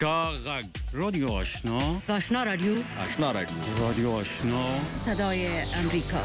کاغذ رادیو آشنا آشنا رادیو رادیو آشنا صدای امریکا.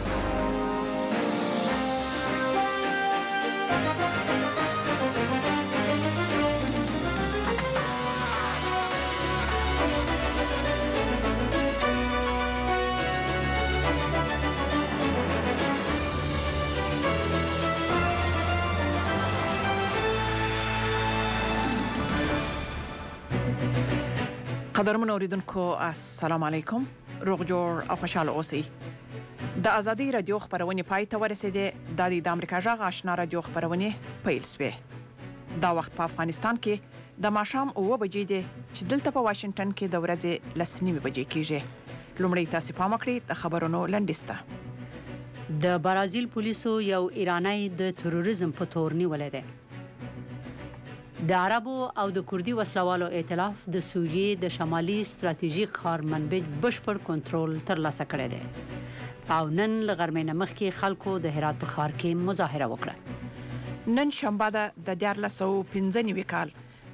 قدرمن اوریدونکو السلام علیکم، روغ جوړ او خوشاله اوسئ. د ازادي رادیو خبرونه پای ته ورسېده. د امریکا جغ آشنا رادیو خبرونه پیل شوه. دا وخت په افغانستان کې د ماښام 9 بجې دی چې دلته په واشنگټن کې د ورځې 9 بجې کېږي. لومړی تاسو پام کړئ د خبرونو لنډیسته. د برازیل پولیسو یو ایرانی د تروریزم په تور نیولې ده. د عربو او د کوردي وسلوالو ائتلاف د سوریې د شمالي ستراتیژیک ښار منبج بشپړ کنټرول ترلاسه کړی دی او نن له غرمې نه مخکې خلکو د هرات په ښار کې مظاهره وکړه. نن شنبه ده د 1495 کال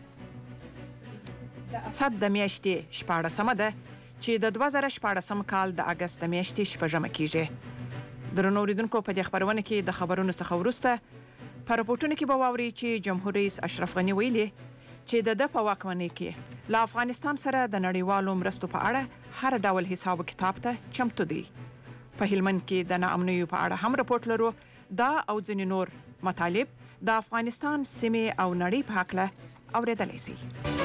صد د میاشتې 14مه ده چې د 2014 کال د اگست د میاشتې 6مه کېږي. درنو اوریدونکو په دې خبرونه کې د خبرونو څخه وروسته په راپورټونو کې به واوري چې جمهور رئیس اشرف غنی ویلي چې د په واکمنۍ کې له افغانستان سره د نړیوالو مرستو په اړه هر ډول حساب کتاب ته چمتو دی. په هلمند کې د ناامنیو په اړه هم راپورټ لرو. دا او ځینې نور مطالب د افغانستان سیمې او نړۍ په هکله اورېدلی شئ.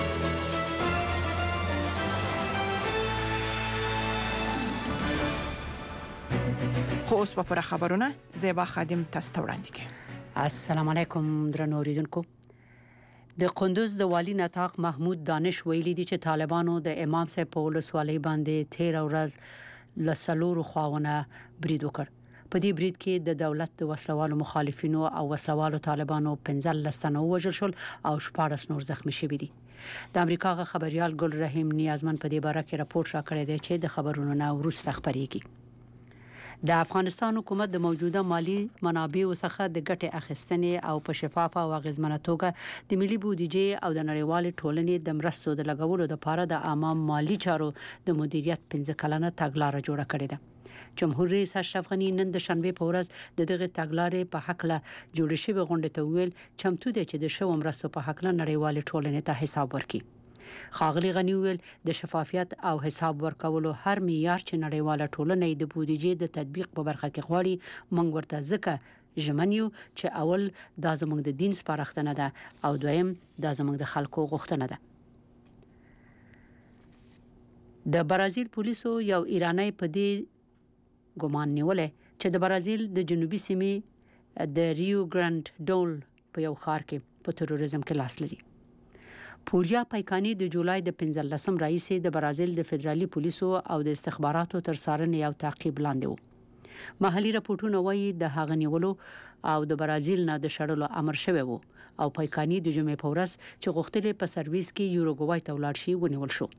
خو اوس به پر خبرونه زیبا خادم تاسو ته وړاندې کوي. السلام علیکم درنو اوریدونکو. د قندوز د والی نطاق محمود دانش ویلي دي چې طالبانو د امام صاحب په ولسوالۍ باندې 13 ورځ له څلورو خواونه برید وکړ. په دې برید کې د دولت د وسلوالو مخالفینو او وسلوالو طالبانو 15 تنه وژل شول او 14 نور زخمی شوي دي. د امریکا خبريال ګل رحیم نیازمن په دې باره کې راپورټ راکړی دی چې د خبرونو نه وروسته خبرېږي. د افغانستان حکومت د موجوده مالی منابعو څخه د ګټې اخیستنې او په شفافه او اغیزمنه توګه د ملي بودیجې او د نړیوال ټولنې د مرستو د لګولو لپاره د عامه مالی چارو د مدیریت 15 کلنه تګلارې جوړه کړې ده. جمهور رئیس اشرف غنی نن د شنبه په ورځ د دغه تګلارې په حق له جوړ شوی غونډه ته ویل چمتو دي چې د شو مرستو په حق له نړیوال ټولنې ته حساب ورکړي. خاغلی غنی ویل د شفافیت او حساب ورکولو هر معیار چې نړیواله ټولنه د بودیجې د تطبیق په برخه کې غواړي موږ ورته ځکه ژمنیو چې اول دا زموږ د دین سپارښتنه ده او دویم دا زموږ د خلکو غوښتنه ده. د برازیل پولیسو یو ایرانی په دې ګمان نیولې چې د برازیل د جنوبي سیمې د ریو ګراند ډول په یو ښار کې په تروریزم کې لاس لري. پوریا پایکانی د جولای د 15 رئیس د برازیل د فدرالي پولیسو او د استخباراتو تر څارنې او تعقیب لاندې وو. محلي راپورټونه وایي د هغه نیولو او د برازیل نه د شړلو امر شوی وو او پایکانی د جمعې په ورځ چې غوښتل په سرویس کې یوروګوای ته ولاړ شي ونیول شو.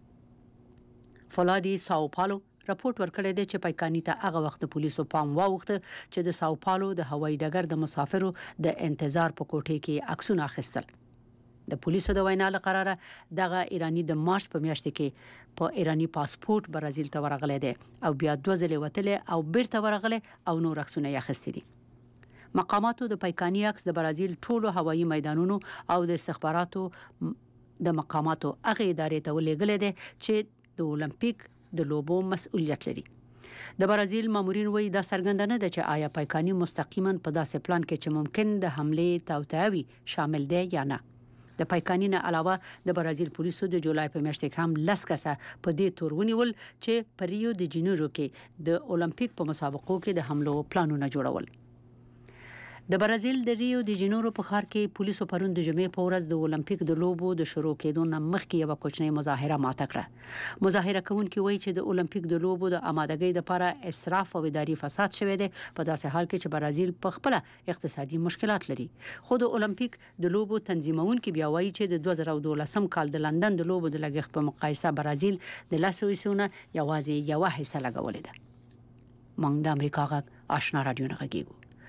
فلادي ساو پالو راپورټ ورکړی دی چې پایکانی ته هغه وخت د پولیسو پام واوښته چې د ساو پالو د هوایي ډګر د مسافرو د انتظار په کوټې کې عکسونه اخیستل. د پولیسو د وینا له قراره دغه ایرانی د مارچ په میاشت کې په ایرانی پاسپورت برازیل ته ورغلی دی او بیا 2 ځله وتلی او بیرته ورغلی او نور عکسونه یې اخیستي دي. مقاماتو د پایکانی عکس د برازیل ټولو هوایي میدانونو او د استخباراتو د مقاماتو هغه ادارې ته ولېږلی دی چې د اولمپیک د لوبو مسؤلیت لري. د برازیل مامورین وایي دا څرګنده نه ده چې آیا پایکانی مستقیما په داسې پلان کې چې ممکن د حمله توطئوي شامل دی یا نه. د پایکانی نه علاوه د برازیل پولیسو د جولای په میاشت کې هم 10 کسه په دې تور ونیول چې په ریو د جنیرو کې د اولمپیک په مسابقو کې د حملو پلانونه جوړول. د برازیل د ریو د جنیرو په ښار کې پولیسو پرون د جمعې په ورځ د اولمپیک د لوبو د شروع کېدو نه مخکې یو کوچنی مظاهره ماته کړه. مظاهره کوونکي وایي چې د اولمپیک د لوبو د آمادګۍ لپاره اسراف او اداري فساد شوی دی په داسې حال کې چې برازیل په خپل اقتصادي مشکلات لري. خو د اولمپیک د لوبو تنظیمونکي بیا وایي چې د 2012 کال د لندن د لوبو د لګښت په مقایسه برازیل د 10 حصونه یوازې یو حصه لګولې ده. موږ د امریکا غږ آشنا رادیو نه غږیږو.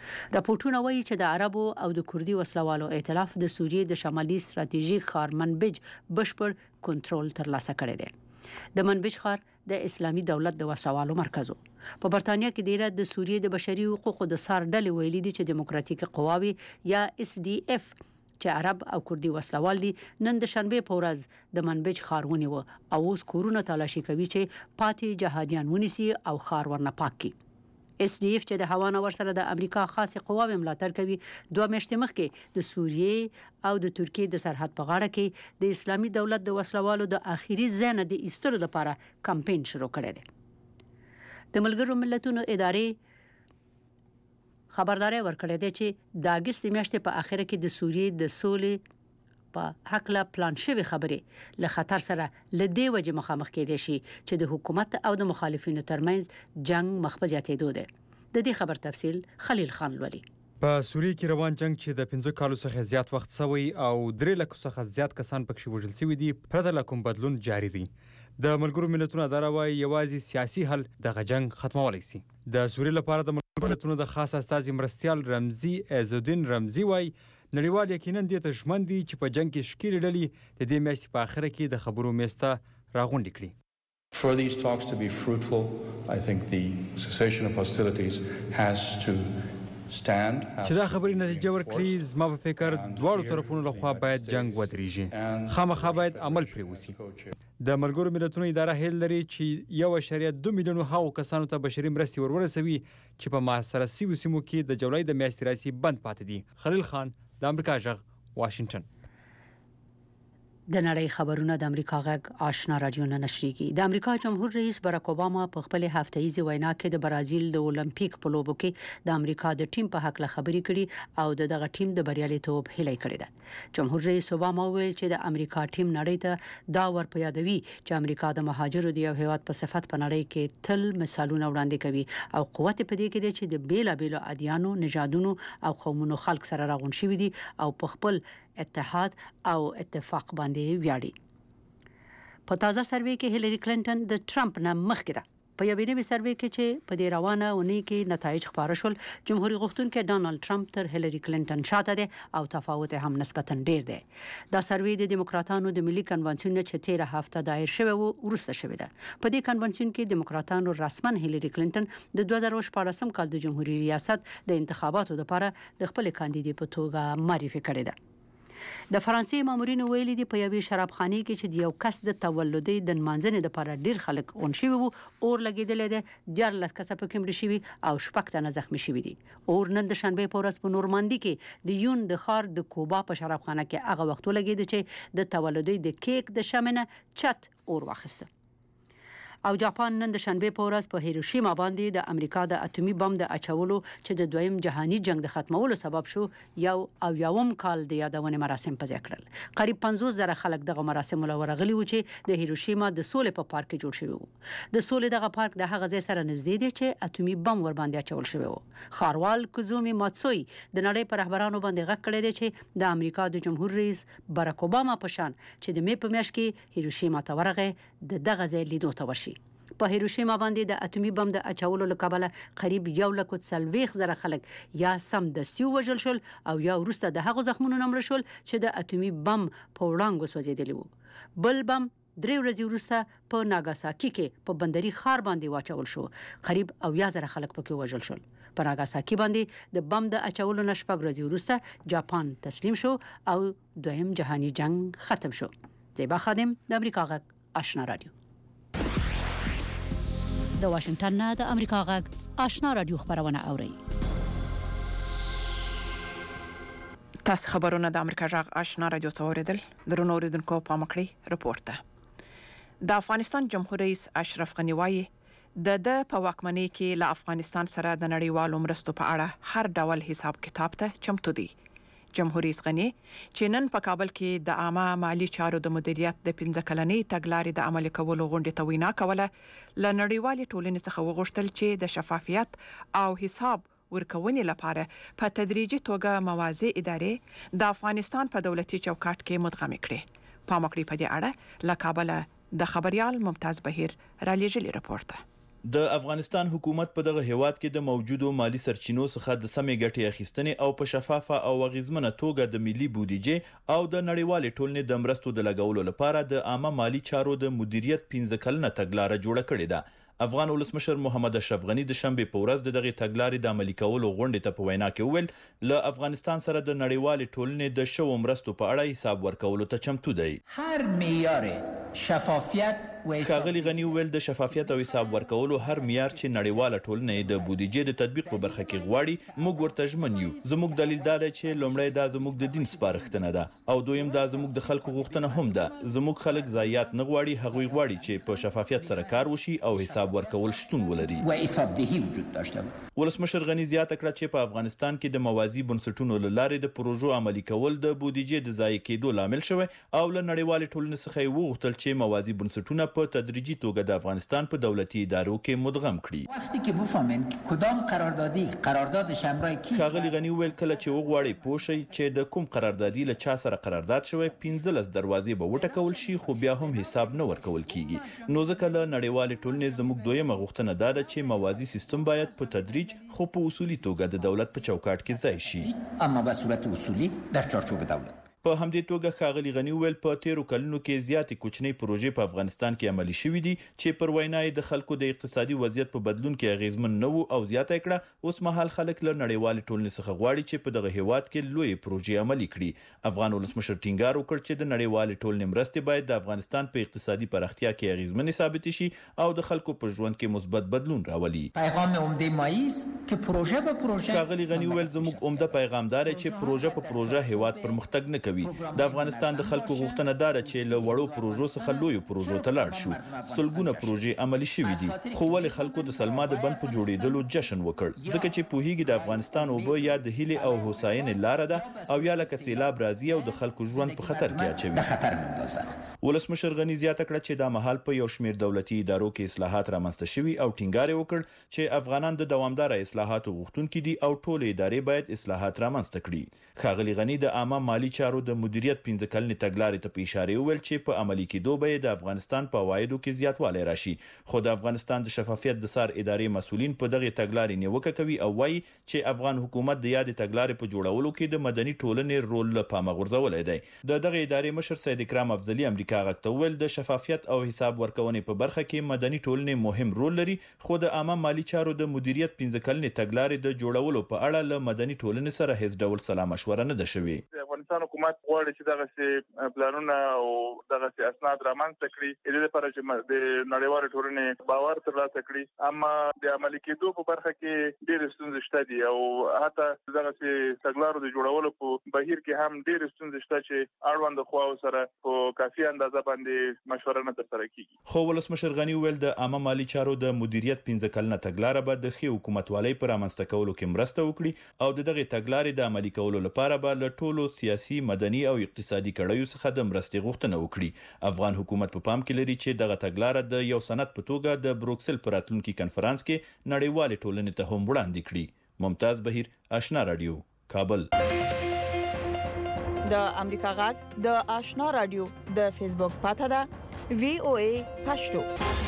راپورټونه وایي چې د عربو او د کوردي وسلوالو ائتلاف د سوریې د شمالي ستراتیژیک ښار منبج بشپړ کنټرول ترلاسه کړی دی. د منبج ښار د اسلامي دولت د وسوالو مرکز په برتانیا کې ډیره د سوریې د بشري حقوقو د سار ډلې ویلي دي چې دیموکراتیک قواوی یا SDF چې عرب او کوردي وسلوال دي نن د شنبه په ورځ د منبج ښار ونیو او اوس کورونه تلاشي کوي چې پاتې جهادیان ونیسي او ښار ورنه پاک کړي. SDF چې د هوا نه ورسره د امریکا خاصه قواوی ملاتړ کوي 2 میاشتې مخکې د سوریې او د ترکیې د سرحد په غاړه کې د اسلامي دولت د وسلوالو د اخیری ځنه د ایستلو لپاره کمپاین شروع کړی دی. د ملګرو ملتونو ادارې خبرداري ورکړې ده چې د اگست میاشتې په اخر کې د سوریې د سولې په حق لا پلان شوی خبرې له خطر سره لدی وجه مخامخ کېدې شي چې د حکومت او د مخالفینو ترمنځ جنگ مخبزیاتې ده. د دې خبر تفصیل خلیل خان لولي. په سوریې کې روان جنگ چې د 15 کالو څخه زیات وخت سوی او 3 لک څخه زیات کسان پکې وژل شوي دي پرته له کوم بدلون جاری دی. د ملګرو ملتونو اداره وايي یوازې سیاسي حل دغه جنگ ختمولی شي. د سوریې لپاره د ملګرو ملتونو د خاص استازي مرستیال رمزي عزالدین رمزي وايي نړیوال یقینا دې ته ژمن دي چې په جنگ کې ښکېلې ډلې د دې میاشتې په اخره کې د خبرو میز ته راغونډې کړي. For these talks to be fruitful, I think the cessation of hostilities has to stand. چې دا خبرې نتیجه ورکړي زما په فکر دواړو طرفونو لخوا باید جنگ ودرېږي. خامخا باید عمل پرې وشي. د ملګرو ملتونو اداره هیل لري چې 1.2 میلیون هغو کسانو ته بشري مرستې ورورسوي چې په محاصره شویو سیمو کې د جولای د میاشتې راسي بند پاتې دي. خلیل خان د امریکا غږ واشنگټن. د نړۍ خبرونه د امریکا غږ آشنا رادیو نه نشریږي. د امریکا جمهور رئیس باراک اوباما په خپل هفتهیزي وینا کې د برازیل د اولمپیک په لوبو کې د امریکا د ټیم په حق له خبرې کړي او دغه ټیم د بریالیتوب هیله کړې ده. جمهور رئیس اوباما وویل چې د امریکا ټیم نړۍ ته دا ور په یادوي چې امریکا د مهاجرو د یو هیواد په صفت په نړۍ کې تل مثالونه وړاندې کوي او قوت په دې کې دی چې د بیلابیلو ادیانو، نژادونو او قومونو خلک سره راغون شوي دي او په خپل اتحاد او اتفاق باندې ویاړي. په تازه سروې کې هیلری کلینټن د ټرمپ نه مخکې ده. په یوې نوې سروې کې چې په دې روانه اونۍ کې نتایج خبره شول جمهوریت غوښتونکي ډانلډ ټرمپ تر هیلری کلینټن شاته دی او تفاوت هم نسبتا ډیر دی. دا سروې د دیموکراتانو د ملي کنونشن چې 13 هفته دایر شوی و ورسته شوی ده. په دې کنونشن کې دیموکراتانو رسما هیلری کلینټن د 2014 کال د جمهوریت ریاست د انتخاباتو لپاره د خپل کاندیدې په توګه معرفي کړې ده. د فرانسې مامورینو ویلي دي په یوې شرابخانه کې چې د یو کس د تولدي د منځنې لپاره ډیر خلک اون شوی وو اور لګیدل دي 14 کس په کې مړ شوي او 6 تنه زخمی شوي دي. اور نن د شنبه په ورځ په نورماندي کې د یون د خار د کوبا په شرابخانه کې هغه وخت ولګید چې د تولدي د کیک د شمنه چت اور واخیسته. او جاپان نن د شنبه په ورځ په هیروشیما باندې د امریکا د اټومي بم د اچولو چې د دویم جهانی جنگ د ختمولو سبب شو یوم کال د یادونه مراسم پځ کړل. قریب 50,000 خلک دغه مراسم ورغلي و چې د هیروشیما د سولې په پارک کې جوړ شوی و. د سولې دغه پارک د هغه ځای سره نږدې دی چې اټومي بم ور باندې اچول شوی و. خاروال کوزومي ماتسوي د نړۍ پر رهبرانو باندې غږ کړی دی چې د امریکا د جمهور رئیس باراک اوباما په شان چې د مې په میاشت کې هیروشیما ته ورغی دغه ځای لیدو ته ورشي. په هیروشیما باندې د اټومي بم د اچولو لکبله قریب 140,000 خلک یا سم دستي وژل شول او یا وروسته د هغو زخمونو نمړ شول چې د اټومي بم په وړاندې سوځیدلی وو. بل بم 3 ورځې وروسته په ناګاساکي کې په بندري ښار باندې واچول شو. قریب 10,000 خلک پکې وژل شول. په ناګاساکي باندې د بم د اچولو نه 4 ورځې وروسته جاپان تسلیم شو او دویم جهانی جنگ ختم شو. زیبا خادم د امریکا غږ آشنا رادیو. د واشنگټن نه د امریکا غږ آشنا رادیو خبرونه اوري. تاسو خبرونه د امریکا غږ آشنا رادیو څوریدل درنو اوریدونکو په مکړی رپورت ده. د افغانستان جمهور رئیس اشرف غنی وایي د په واکمنۍ کې له افغانستان سره د نړیوالو مرستو په اړه هر ډول حساب کتاب ته چمتو دي. جمهور رئیس غنی چې نن په کابل کې د عامه مالی چارو د مدیریت د 15 کلنۍ تګلارې د عملي کولو غونډې ته وینا کوله ل نړیوالې ټولنې څخه وغوښتل چې د شفافیت او حساب ورکونې لپاره په تدریجي توګه موازی ادارې د افغانستان په دولتي چوکاټ کې مدغم کړي. په مکړی په دې اړه له کابل د خبريال ممتاز بهیر را لېږلي رپورت. د افغانستان حکومت په دغه هیواد کې د موجودو مالی سرچینو څخه د سمې ګټې اخیستنې او په شفافه او اغیزمنه توګه د ملي بودیجې او د نړیوالې ټولنې د مرستو د لګولو لپاره د عامه مالی چارو د مدیریت 15 کلنه تګلاره جوړه کړې ده. افغان ولسمشر محمد اشرف غنی د شنبې په ورځ دغه تګلارې د عملي کولو غونډې ته په وینا کې وویل له افغانستان سره د نړیوالې ټولنې د شوو مرستو په اړه حساب ورکولو ته چمتو دی. هر معیار شفافیت ښاغلي غنی وویل د شفافیت او حساب ورکولو هر معیار چې نړیواله ټولنه د بودیجې د تطبیق په برخه کې غواړي موږ ورته ژمن یو. زموږ دلیل دا دی چې لومړی دا زموږ د دین سپارښتنه ده او دویم دا زموږ د خلکو غوښتنه هم ده. زموږ خلک ضایعات نه غواړي، هغوی غواړي چې په شفافیت سره کار وشي او حساب ورکول شتون ولري. و حسابدهی وجود داشته باشه. ولسمشر غنی زیاته کړه چې په افغانستان کې د موازی بنسټونو له لارې د پروژو عملي کول د بودیجې د ضایع کېدو لامل شوی او له نړیوالې ټولنې څخه یې وغوښتل چې موازی بنسټونه په تدریجي توګه د افغانستان په دولتي ادارو کې مدغم کړي. وقتی که بفهمین کدام قراردادش همراه کیست. ښاغلي غنی وویل کله چې وغواړي پوه شئ چې د کوم قراردادي له چا سره قرارداد شوی 15 دروازې به وټکول شي خو بیا هم حساب نه ورکول کیږي. نو ځکه له نړیوالې ټولنې زموږ دویمه غوښتنه دا ده چې موازی سیستم باید په تدریج خو په اصولي توګه د دولت په چوکاټ کې ځای شي. اما به صورت اصولی در چارچوب دولت. په همدې توګه ښاغلي غنی وویل په تیرو کلونو کې زیاتې کوچنۍ پروژې په افغانستان کې عملي شوې دي چې پر وینا د خلکو د اقتصادي وضعیت په بدلون کې اغیزمن نه وو او زیاته کړه اوس مهال خلک له نړیوالې ټولنې څخه غواړي چې په دغه هیواد کې لوی پروژې عملي کړي. افغان ولسمشر ټینګار وکړ چې د نړیوالې ټولنې مرستې باید د افغانستان په اقتصادي پراختیا کې اغیزمن ثابت شي او د خلکو په ژوند کې مثبت بدلون راولي. پیغام عمده مایز که پروژه به پروژه. ښاغلي غنی وویل زموږ عمده پیغام دا دی چې پروژه په پروژه هیواد پرمختګ نه کوي. د افغانستان د خلکو غوښتنه دا ده چې له وړو پروژو څخه لویو پروژو ته لاړ شو. سلګونه پروژې عملي شوې دي خو ولې خلکو د سلما د بند په جوړېدلو جشن وکړ ځکه چې پوهیږي د افغانستان اوبه یا د هیلې او هوساینې لاره ده او یا لکه سیلاب راځي او د خلکو ژوند په خطر کې اچوي. د خطر مندازه. ولسمشر غنی زیاته کړه چې دا مهال په یو شمېر دولتي ادارو کې اصلاحات رامنځته شوي او ټینګار وکړ چې افغانان د دوامدار اصلاحاتو غوښتونکي دي او ټول ادارې باید اصلاحات رامنځته کړي. ښاغلي غنی د عامه مالی چارو د مدیریت 15 کلنې تګلارې ته په اشاره وویل چې په عملي کېدو به د افغانستان په عوایدو کې زیاتوالی راشي خو د افغانستان د شفافیت د سار ادارې مسؤلین په دغه تګلارې نیوکه کوي او وایي چې افغان حکومت د یاد تګلارې په جوړولو کې د مدني ټولنې رول له پامه غورځولی دی. د دغه ادارې مشر سید اکرام افضلي امریکا غږ ته وویل د شفافیت او حساب ورکونې په برخه کې مدني ټولنې مهم رول لري خو د عامه مالی چارو د مدیریت 15 کلنې تګلارې د جوړولو په اړه له مدني ټولنې سره هیڅ ډول سلا مشوره نه ده شوې. افغانستان حکومت غواړي چې دغه پلانونه او دغه اسناد رامنځته کړي د دې لپاره چې د نړیوالې ټولنې باور ترلاسه کړي اما د عملي کېدو په برخه کې ډېر ستونزې شته دي او حتی دغه تګلارو د جوړولو په بهیر کې هم ډېر ستونزې شته چې اړوند خواو سره په کافي اندازه باندې مشوره نه ترسره کیږي. خو ولسمشر غنی وویل د عامه مالی چارو د مدیریت 15 کلنه تګلاره به د ښې حکومتوالۍ پر رامنځته کولو کې مرسته وکړي او دغه تګلارې د عملي کولو لپاره به له ټولو سیاسي، مدني او اقتصادي کړیو څخه د مرستې غوښتنه وکړي. افغان حکومت په پام کې لري چې دغه تګلاره د یو سند په توګه د بروکسل پر راتلونکي کنفرانس کې نړیوالې ټولنې ته هم وړاندې کړي. ممتاز بهیر، آشنا رادیو، کابل. د امریکا غږ د آشنا رادیو د فیسبوک پاته ده VOA پښتو.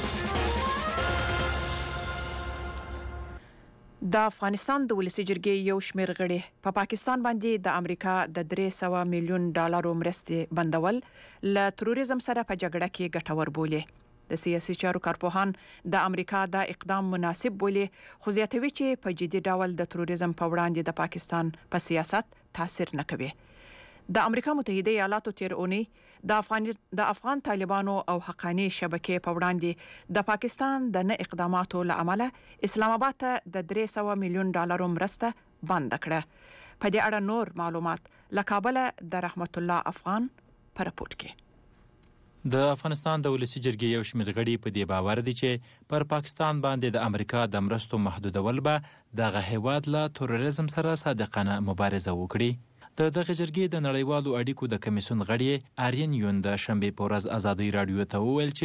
د افغانستان د ولسی جرګې یو شمېر غړي په پاکستان باندې د امریکا د 300 میلیون ډالرو مرستې بندول ل تروریزم سره په جګړه کې ګټور بولي. د سیاسي چارو کارپوهان د امریکا د اقدام مناسب بولي خو زیاتوي چې په جدي ډول د تروریزم په وړاندې د پاکستان په سیاست تاثیر نه کوي. د امریکا متحده ایالاتو تیر اونۍ د افغان طالبانو او حقانی شبکې په وړاندې د پاکستان د نه اقداماتو لامل اسلام آباد ته د 300 میلیون ډالرو مرسته بند کړه. په دې اړه نور معلومات له کابل د رحمت الله افغان پر راپورټ کې. د افغانستان د ولسی جرګې یو شمېر غړي په دې باور دي چې پر پاکستان باندې د امریکا د مرستو محدودول به دغه هیواد له تروریزم سره صادقانه مبارزه وکړي. د دغه جرګې د نړیوالو اړیکو د کمیسیون غړي آرین یون د شنبې په ورځ ازادي رادیو ته وویل چې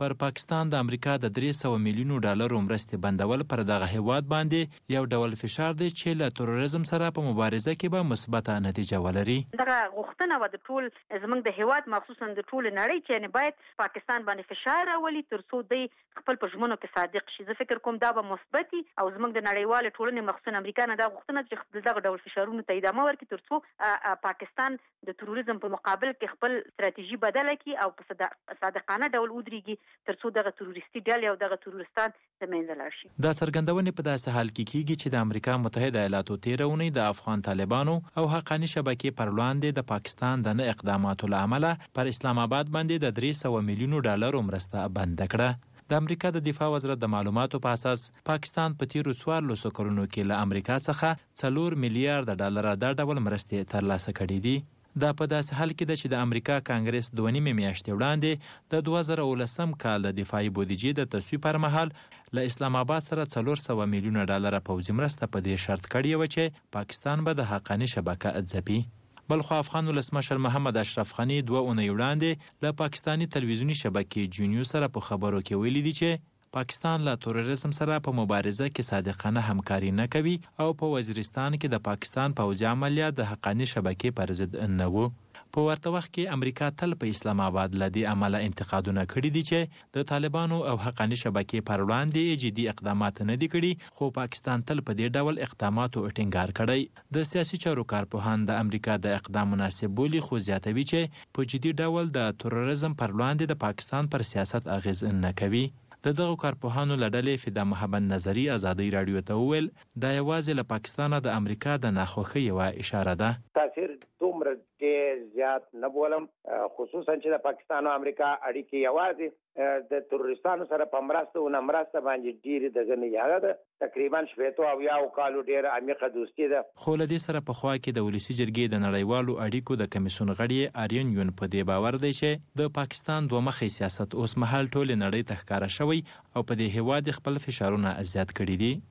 پر پاکستان د امریکا د 300 میلیونو ډالرو مرستې بندول پر دغه هیواد باندې یو ډول فشار دی چې له تروریزم سره په مبارزه کې به مثبته نتیجه ولري. دغه غوښتنه و د ټول زموږ د هیواد مخصوصا د ټول نړۍ چې باید پاکستان باندې فشار راولي ترڅو دوی خپل په ژمنو کې صادق شي. زه فکر کوم دا به مثبت او زموږ د نړیوال ټولنې مخصوصا امریکا نه دا غوښتنه چې دغه ډول فشارونو ته ادامه ورکړي ترڅو پاکستان د تروریزم په مقابل کې خپل ستراتیژي بدله کړي او په صادقانه ډول ودرېږي ترڅو دغه تروریستي ډلې او دغه تروریستان د منځه لاړ شي. دا څرګندونې په داسې حال کې کیږي چې د امریکا متحده ایالاتو تېره اونۍ د افغان طالبانو او حقاني شبکې پر وړاندې د پاکستان د نه اقداماتو له امله پر اسلام آباد باندې د 300 میلیونو ډالرو مرسته بند کړه. د امریکا د دفاع وزارت د معلوماتو په اساس پاکستان په تیرو 14 کلونو کې له امریکا څخه 4 میلیارډ ډالر د ډول مرستې ترلاسه کړې دي. دا په داسې حال کې ده چې د امریکا کانګرس 2.5 میاشتې وړاندې د 2019 کال د دفاعي بودیجې د تصویب پر مهال له اسلام آباد سره 400 میلیونه ډالر پوځي مرسته په دې شرط کړې و چې پاکستان به د حقاني شبکه ځپي. بلخو افغان ولسمشر محمد اشرف غنی 2 اونۍ وړاندې له پاکستانی تلویزیونی شبکې جونیو سره په خبرو کې ویلي دي چې پاکستان له تروریزم سره په مبارزه کې صادقانه همکاري نه کوي او په وزیرستان کې د پاکستان پوځي عملیات د حقاني شبکې پر ضد نه وو. په ورته وخت کې امریکا تل په اسلام آباد لدی عمله انتقادونه کړي دي چې د طالبانو او حقاني شبکې پر وړاندې جدي اقدامات نه دي کړي خو پاکستان تل په دې ډول اقداماتو ټینګار کړی. د سیاسي چارو کارپوهان د امریکا د اقدام مناسب بولي خو زیاتوي چې په جدي ډول د تروریزم پر وړاندې د پاکستان پر سیاست اغیز نه کوي. د دغه کارپوهانو له ډلې فدا محمد نظری ازادي رادیو ته وویل دا یوازې له پاکستانه د امریکا د ناخوښۍ یوه اشاره ده. تاثیر دومره ډېر زیات نه بولم خصوصا چې د پاکستان او امریکا اړیکې یوازې د تروریستانو سره په مرسته او نه مرسته باندې ډېرې دغه نه یاده ده تقریبا 70 او یو کالو ډېره عمیقه دوستي ده. خو له دې سره په خوا کې د ولسي جرګې د نړیوالو اړیکو د کمیسیون غړي آریون یون په دې باور دی چې د پاکستان دوه مخی سیاست اوس مهال ټول نړۍ ته ښکاره شوی او په دې هیواد خپل فشارونه زیات کړي دي.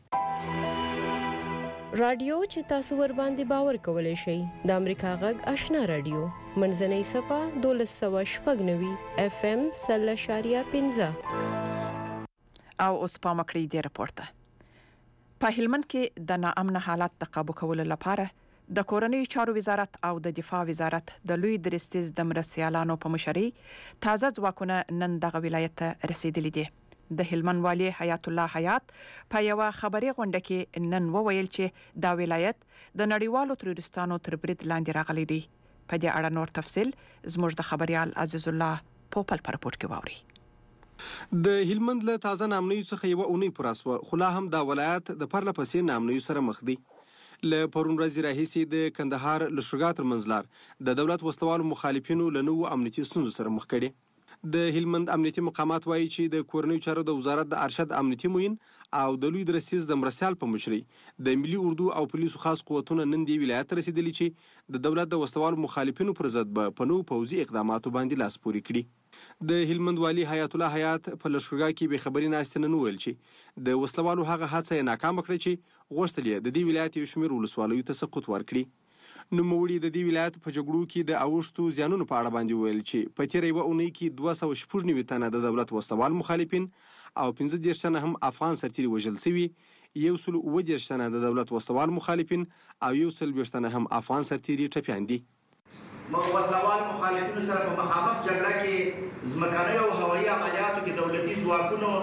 رادیو چې تاسو ور باندې باور کولای شئ د امریکا غږ آشنا رادیو منځنۍ صفه 1290 اف ام 0.15 او اوس په مکړی دی راپورته. په هلمند کې د ناامن حالات د قابو کولو لپاره د کورنۍ چارو وزارت او د دفاع وزارت د لوی درستیز د مرستیالانو په مشرۍ تازه ځواکونه نن دغه ولایت ته رسیدلي دي. د هلمند والی حیات الله حیات په یو خبري غونډه کې نن وویل چې دا ولایت د نړیوالو تروریستانو تر برید لاندې راغلی دی. په دې اړه نور تفصیل زموږ د خبريال عزیز الله پوپل پر رپورت کې واوري. د هلمند له تازه نامنیو څخه یو اونۍ پراسوه خو لا هم دا ولایت د پرله پسې نامنیو سره مخ دی. له پرون ورځې راهیسې د کندهار له شوګا تر منځلار د دولت وسلوالو مخالفینو له نوو امنیتي ستونزو سره مخ کړي. د هلمند امنیتي مقامات وایي چې د کورنیو چارو د وزارت د ارشد امنیتي معین او د لوی درستیز د مرستیال په مشرۍ د ملي اردو او پولیسو خاص قوتونه نن دی ولایت ته رسیدلي چې د دولت د وسلوالو مخالفینو پر ضد به په نوو پوځي اقداماتو باندې لاس پورې کړي. د هلمند والی حیات الله حیات په لشکرګاه کې به خبري ناشته نن ویل چې د وسلوالو هغه حادثه یې ناکام کړه چې غوښتل یې د دې ولایت یو شمېر ولسوالیو ته سقوط ورکړي. نوموړي د دې ولایت په جګړو کې د اوښتو زیانونو په اړه باندې ویل چې په تیره یوه اونۍ کې 290 تنه د دولت وسلوال مخالفین او 15 تنه هم افغان سرتیري وژل شوي، 130 تنه د دولت وسلوال مخالفین او 140 تنه هم افغان سرتیري ټپیان دي. وسلوال مخالفینو سره په مخامخ جګړه کې ځمکنیو او هوایي عملیاتو کې دولتي ځواکونو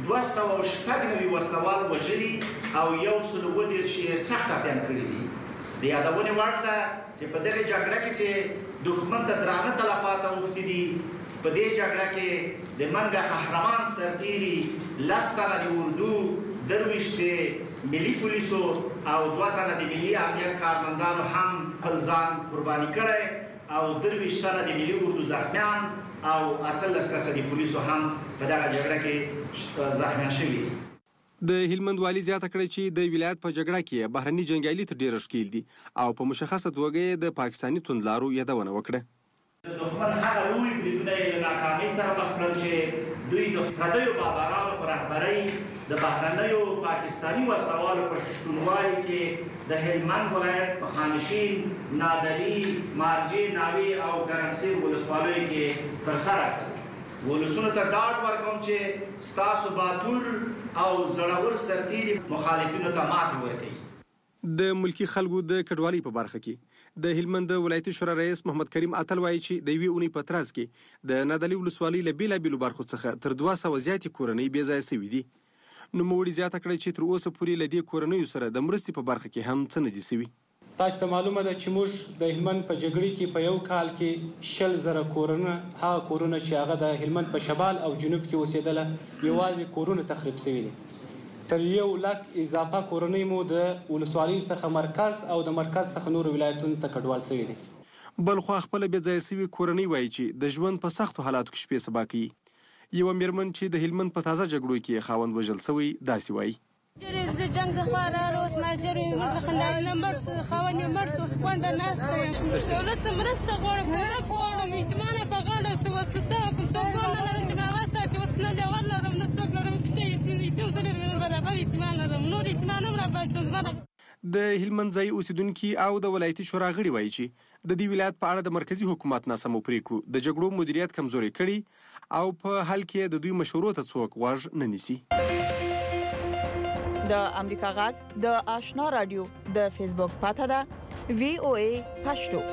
290 وسلوال وژلي او 130 یې سخت ټپیان کړي دي. د یادونې وړ ده چې په دغه جګړه کې چې دښمن ته درانه تلفات اوښتي دي، په دې جګړه کې د منګه قهرمان سرتیري 10 تنه د اردو، 23 ملي پولیسو او 2 تنه د ملي امنیت کارمندانو هم خپل ځان قرباني کړی او 23 تنه د ملي اردو زخمیان او 18 کسه د پولیسو هم په دغه جګړه کې زخمیان شوي. د هلمند والی زیاته کړه چې د ولایت په جګړه کې بهرني جنګیالي تر ډیره ښکیل دي او په مشخصه توګه د پاکستاني توندلارو یادونه وکړه. د دښمن هغه لوی بریدونه یې له ناکامۍ سره مخ کړل چې دوی د پردیو بابرانو په رهبرۍ د بهرنیو پاکستاني وسلوالو په شتونوالي کې د هلمند ولایت په خانشین، نادري، مارجې، ناوې او ګرمسیر ولسوالیو کې ترسره کړل. ولسونو ته ډاډ ورکوم چې ستاسو باتور او زړور سرتیري مخالفینو ته ماتې ورکوي. د ملکی خلکو د کډوالۍ په برخه کې د هلمند ولایتي شورا رئیس محمد کریم اتل وایي چې د یوې اونۍ په ترڅ کې د نادعلي ولسوالۍ له بېلابېلو برخو څخه تر 200 زیاتې کورنۍ بې ځایه شوي دي. نوموړي زیاته کړې چې تر اوسه پورې له دې کورنیو سره د مرستې په برخه کې هم څه نه دي شوي. تاسو ته معلومه ده چې موږ د هلمند په جګړې کې په یو کال کې 100,000 کورونه هغه کورونه چې هغه د هلمند په شمال او جنوب کې اوسېدله یوازې کورونه تخریب شوي دي. تر 100,000 اضافه کورنۍ مو د ولسوالۍ څخه مرکز او د مرکز څخه نور ولایتونو ته کډوال شوي دي. بل خو خپل بې ځایه شوي کورنۍ وایي چې د ژوند په سختو حالاتو کې شپې سبا کوي. یوه میرمن چې د هلمند په تازه جګړو کې خاوند وژل شوی داسې وایي. د جنگ د خوا را روس ماجرې موږ د خندانه مړ شو خاوند یې مړ شو اوس کونډه ناسته یم. دولت څه مرسته غواړم دولت غواړم اطمینان په غاړه شو اوس څه کوم څوک ولرم چې هغه ساتي اوس نه لیوال لرم نه څوک لرم چې یتیم سره برابر اطمینان لرم نور اطمینان هم راباندې. د هلمند ځایي اوسیدونکي او د ولایتي شورا غړي وایي چې د دې ولایت په اړه د مرکزي حکومت ناسمو پریکړو د جګړو مدیریت کمزوري کړي او په حل کې د دوی مشورو ته څوک غوږ نه نیسي. د امریکا غږ د آشنا رادیو د فیسبوک پاته ده VOA پښتو.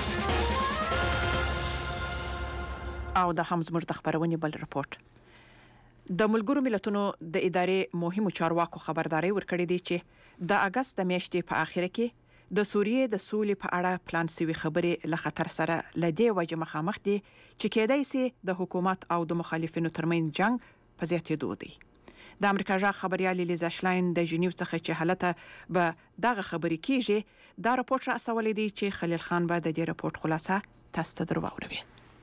او د هم زموږ د خبرونې بل رپورت د ملګرو ملتونو د ادارې مهمو چارواکو خبرداري ورکړې دي چې د اگست د میاشتې په اخر کې د سوریې د سولې په اړه پلان سوي خبرې له خطر سره لدې وجه مخامخ دي چې کېدای شي د حکومت او د مخالفینو ترمنځ جنگ په زیاتېدو دی. د امریکا ژغ خبريال لیزا شلاین د جنیو څخه چې حالت به دغه خبرې کیږي دا راپورټ را اصولې دي چې خلیل خان به د دې راپورټ خلاصه تاسو ته درواوروي.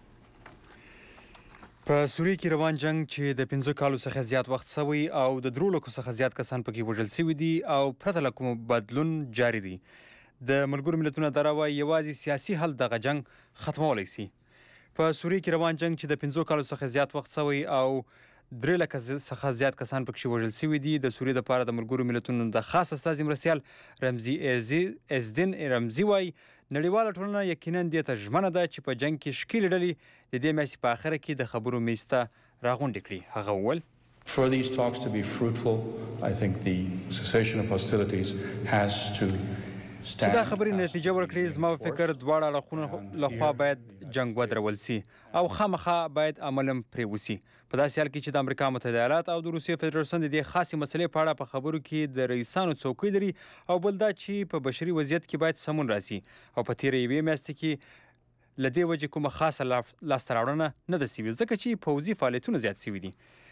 په سوریه کې روان جنگ چې د 15 کالو څخه زیات وخت شوی او د 3 لکو څخه زیات کسان پکې وژل شوي دي او پرته له کوم بدلون جاری دی. د ملګرو ملتونو اداره وايي یوازې سیاسي حل دغه جنگ ختمولی شي. په سوریه کې روان جنگ چې د 15 کالو څخه زیات وخت شوی او 3 لکه څخه زیات کسان پکې وژل شوي دي د سوریې لپاره د ملګرو ملتونو د خاص استازي مرستیال رمزي ازدین رمزي وايي نړیواله ټولنه یقینا دې ته ژمنه ده چې په جنگ کې ښکېلې ډلې د دې میاشتې په اخره کې د خبرو میز ته راغونډې کړي. هغه وویل For these talks to be fruitful, I think the cessation of hostilities has to چې دا خبرې نتیجه ورکړي زما په فکر دواړه اړخونه لخوا باید جنگ ودرول سي او خامخا باید عمل هم پرې وسي. په داسې حال کې چې د امریکا متحده ایالات او د روسیې فدراسیون د دې خاصې مسلې په اړه په خبرو کې د رئیسانو څوکۍ لري او بل دا چې په بشري وضعیت کې باید سمون راسي او په تیره یوې میاشتې کې له دې وجې کومه خاصه لاسته راوړنه نه ده سوې ځکه چې پوځي فعالیتونه زیات سوي دي.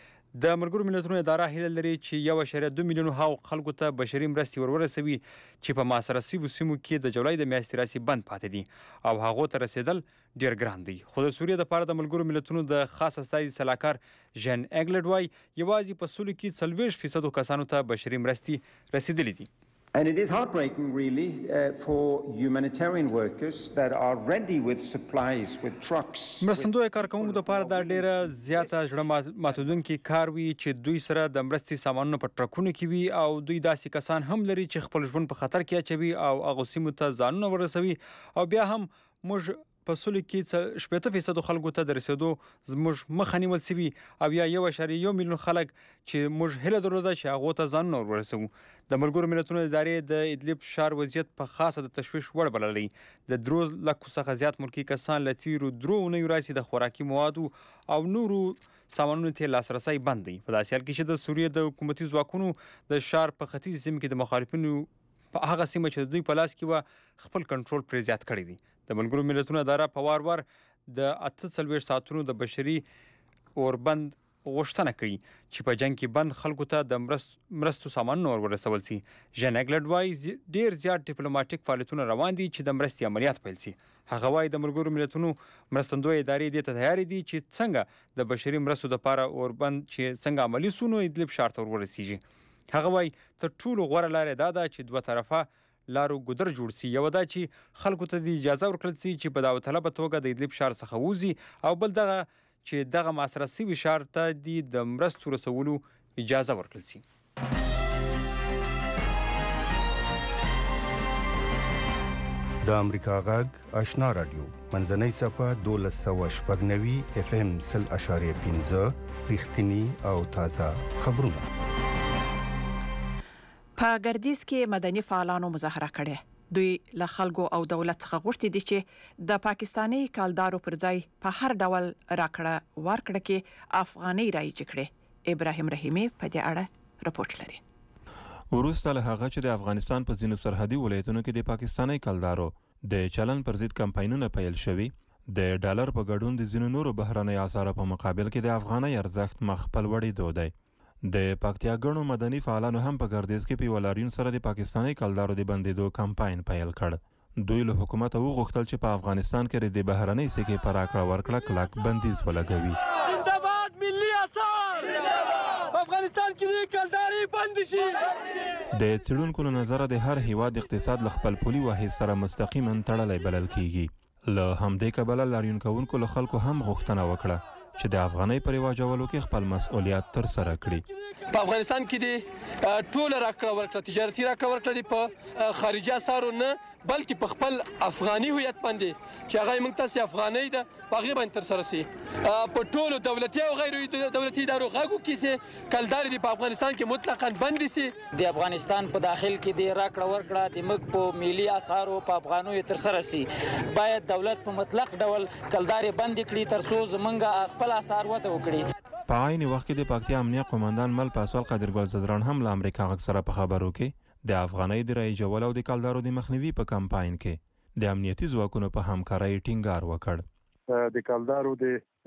د ملګرو ملتونو اداره هیله لري چې 1.2 میلیون هاو خلکو ته بشري مرستې ورورسوي چې په محاصره شویو سیمو کې د جولای د میاشتې راسي بند پاتې دي او هغو ته رسیدل ډیر ګران دی. خو د سوریې لپاره د ملګرو ملتونو د خاص استازي سلاکار ژن اګلډ وايي یوازې په سولو کې 40% کسانو ته بشري مرستې رسیدلې دي. And it is heartbreaking, really, for humanitarian workers that are ready with supplies, with trucks. مرستندوی کارکوونکو لپاره دا ډیره زیاته زړه ماتودونکي کار وي چې دوی سره د مرستې سامانونه په ټرکونو کې وي او دوی داسې کسان هم لري چې خپل ژوند په خطر کې اچوي او هغو سیمو ته ځانونه ورسوي او بیا هم موږ په سولو کې 80% خلکو ته د رسیدو زموږ مخه نیول شوي او یا 1.1 میلیون خلک چې موږ هیله درلوده چې هغو ته ځانونه ورسوو. د ملګرو ملتونو ادارې د ادلب ښار وضعیت په خاصه د تشویش وړ بللی. د 3 لکو څخه زیات ملکي کسان له تیرو 3 اونیو راځي د خوراکي موادو او نورو سامانونو ته لاسرسی بند دی. په داسې حال کې چې د سوریې د حکومتي ځواکونو د ښار په ختیځ سیمه کې د مخالفینو په هغه سیمه چې د دوی په لاس کې و خپل کنټرول پرې زیات کړی دی. د ملګرو ملتونو اداره په وار د 48 ساعتونو د بشري اوربند غوښتنه کوي چې په جنگ کې بند خلکو ته د مرستو سامانونه ورسول شي. ژن اګلډ وايي ډیر زیات ډیپلوماټیک فعالیتونه روان دي چې د مرستې عملیات پیل شي. هغه وايي د ملګرو ملتونو مرستندوی ادارې دې ته تیار دي چې څنګه د بشري مرستو لپاره اوربند چې څنګه عملي سونو ادلب ښار ته ورسیږي. هغه وايي تر ټولو غوره لاره دا ده چې دوه طرفه لارو ګودر جوړ سي. یو دا چې خلکو ته د اجازه ورکړل سي چې په داوطلبه توګه د ادلب ښار څخه ووځي او بل دغه چې دغه محاصره شوي ښار ته د مرستو رسولو اجازه ورکړل سي. د امریکا غږ آشنا رادیو منځنۍ صفه 1290 FM 0.5 رښتینی او تازه خبرونه. په ګردیز کې مدني فعالانو مظاهره کړې. دوی له خلکو او دولت څخه غوښتي دي چې د پاکستاني کالدارو پر ځای په هر ډول راکړه ورکړه کې افغاني رایج کړي. ابراهیم رحیمی په دې اړه راپورټ لري. وروسته له هغه چې د افغانستان په ځینو سرحدي ولایتونو کې د پاکستاني کالدارو د چلن پر ضد کمپاینونه پیل شوي، د ډالر په ګډون د ځینو نورو بهرنۍ اسعارو په مقابل کې د افغانۍ ارزښت مخ په لوړېدو دی. د پکتیا ګڼو مدني فعالانو هم په ګردیز کې په یوه لاریون سره د پاکستاني کالدارو د بندېدو کمپاین پیل کړ. دوی له حکومته وغوښتل چې په افغانستان کې د بهرنۍ سکې په راکړه ورکړه کلک بندیز ولګوي. زنده‌باد ملي اسعار، په افغانستان کې د کالداري بند شي. د څېړونکو له نظره د هر هیواد اقتصاد له خپل پولي واحد سره مستقیما تړلی بلل کیږي. له همدې کبله لاریون کوونکو له خلکو هم غوښتنه وکړه چې د افغانۍ پر رواجولو کې خپل مسؤلیت ترسره کړي. په افغانستان کې د ټول راکړه ورکړه تجارتي راکړه ورکړه په خارجي اسعارو نه بلکې په خپل افغاني هویت باندې چې هغه موږ تاسو افغانۍ ده په هغې باندې ترسره سي. په ټولو دولتي او غیر دولتي ادارو غږو کې سي کلدارې دي په افغانستان کې مطلقاً بندې سي. د افغانستان په داخل کې د راکړه ورکړه د موږ په ملي اسعارو په افغانیو ترسره سي. باید دولت په مطلق ډول کلدارې بندې کړي تر څو زموږ خپل اسعار وده وکړي. په عین وخت کې د پکتیا امنیه قومندان مل پاسوال قادرګل زدران هم له امریکا غږ سره په خبرو کې د افغانۍ د رایجولو او د کالدارو د مخنیوي په کمپاین کې د امنیتي ځواکونو په همکارۍ ټینګار وکړ. د کالدارو د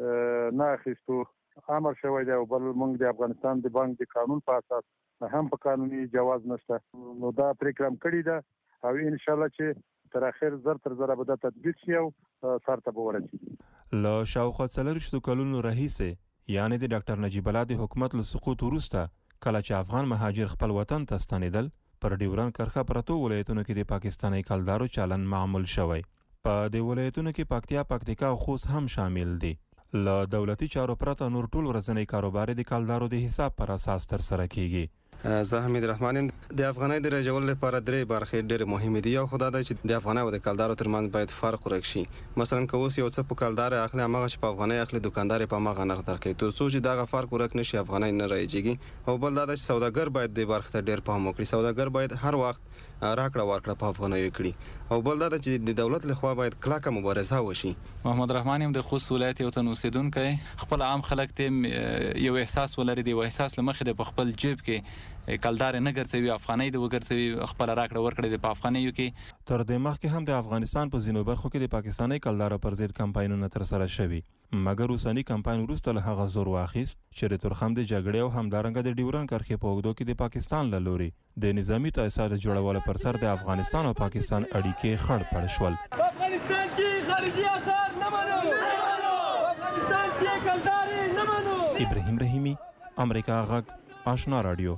نه اخیستو امر شوی دی او بل موږ د افغانستان د بانک د قانون په اساس هم په قانوني جواز نشته، نو دا پریکړه کړې ده او ان شاء الله چې تر اخر زر تر زر به د تطبیق شي او سر ته به ورسیږي. له شاوخوا 40 کلونو راهیسې یعنی د ډاکټر نجیب الله د حکومت له سقوط وروسته کله چې افغان مهاجر خپل وطن ته ستنېدل پر ډیورن کرښه پرتو ولایتونو کې د پاکستاني کالدارو چلن معمول شوی. په دې ولایتونو کې پکتیا، پکتیکا او خوست هم شامل دي. له دولتي چارو پرته نور ټول ورځنی کاروبار د کالدارو د حساب پر اساس ترسره کیږي. زه حمید رحمان د افغانۍ د راجولو لپاره درې برخې ډېرې مهمې دي. یو خو دا ده چې د افغانۍ او د کالدارو ترمنځ باید فرق ورک شي. مثلا که اوس یو څه په کالدار اخلي هماغه چې په افغانۍ اخلي دوکاندار په هماغه نرخ درکوي. تر څو چې دغه فرق ورک نشي افغانۍ نه رایجېږي. او بل دا ده چې سوداګر باید دې برخې ته ډېر پام وکړي. سوداګر باید هر وخت راکړه ورکړه په افغانیو کړي. او بل دا چې د دولت لخوا باید کلکه مبارزه وشي. محمد رحمان هم د خوست ولایت یو تن اوسیدونکی، خپل عام خلک ته یو احساس ولري دی، و احساس لمخې د خپل جیب کې کلدار نه ګرځوي، افغانۍ د وګرځوي، خپل راکړه ورکړه د په افغانیو کې. تر دې مخکې هم د افغانستان په ځینو برخو کې د پاکستاني کلدارو پر ضد کمپاینونه ترسره شوي، مګر اوسنی کمپاین وروسته له هغه زور واخیست چې د تورخم د جګړې او همدارنګه د ډیورن کرښې په اوږدو کې د پاکستان له لوري د نظامی تاسیساتو جوړولو پر سر د افغانستان او پاکستان اړیکې خړ پړ شول. په افغانستان کې خارجي اسعار نه منو، په افغانستان کې کلدارې نه منو. ابراهیم رحیمی، امریکا غږ آشنا رادیو.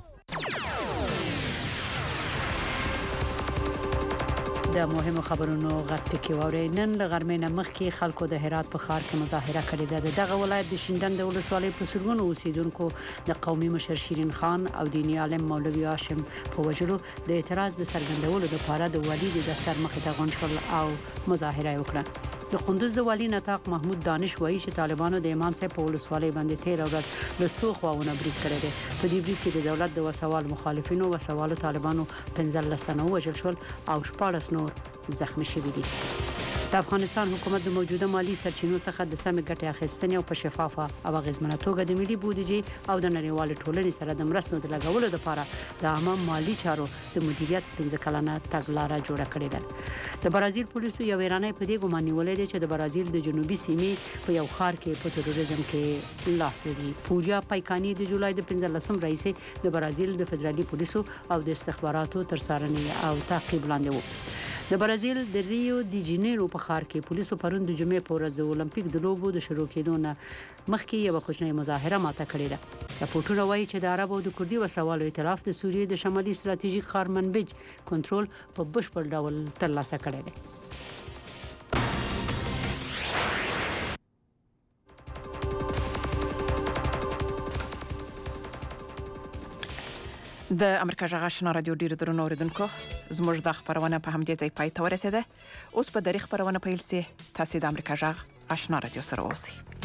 د مهمو خبرونو غږ ټکی واورئ. نن له غرمې نه مخکې خلکو د هرات په ښار کې مظاهره کړې ده. دغه ولایت د شینډنډ د ولسوالۍ په سلګونو اوسیدونکو د قومي مشر شیرین خان او دیني عالم مولوي هاشم په وژلو د اعتراض د څرګندولو لپاره د والي د دفتر مخې ته غونډ شول او مظاهره وکړه. د قندوز د والي نطاق محمود دانش وایي چې طالبانو د امام صاحب په ولسوالۍ باندې 13 ورځ له څو خواونه برید کړی دی. په دې برید کې د دولت د وسوال مخالفینو وسوالو طالبانو 15 تنه وژل شول او 14 نور زخمی شوي دي. د افغانستان حکومت د موجوده مالی سرچینو څخه د سمې ګټې اخیستنې او په شفافه او اغیزمنه توګه د ملي بودیجې او د نړیوال ټولنې سره د مرستو د لګولو لپاره د عامه مالی چارو د مدیریت 15 کلنه تګلاره جوړه کړې ده. د برازیل پولیسو یو ایرانی په دې ګمان نیولې ده چې د برازیل د جنوبي سیمې په یو ښار کې په تروریزم کې لاس لري. پوریا پایکانی د جولای د 15 راهیسې د برازیل د فدرالي پولیسو او د استخباراتو تر څارنې او تعقیب لاندې وو. د برازیل د ریو دی جنیرو په ښار کې پولیسو پرون د جمعې په ورځ د اولمپیک د لوبو د شروع کېدو نه مخکې یو کوچنی مظاهره ماته کړې ده. راپورټونه وایي چې د عرب او د کوردي وسوالو ائتلاف د سوریې د شمالي ستراتیژیک ښار منبج کنټرول په بشپړ ډول ترلاسه کړی دی. د امریکا غږ آشنا رادیو ډیر درنو اوریدونکو، زموږ د خبرونه په همدې ځای پای ته ورسېده. اوس په دری خبرونه پیل سي. تاسو د امریکا جغ آشنا رادیو سره اوسئ.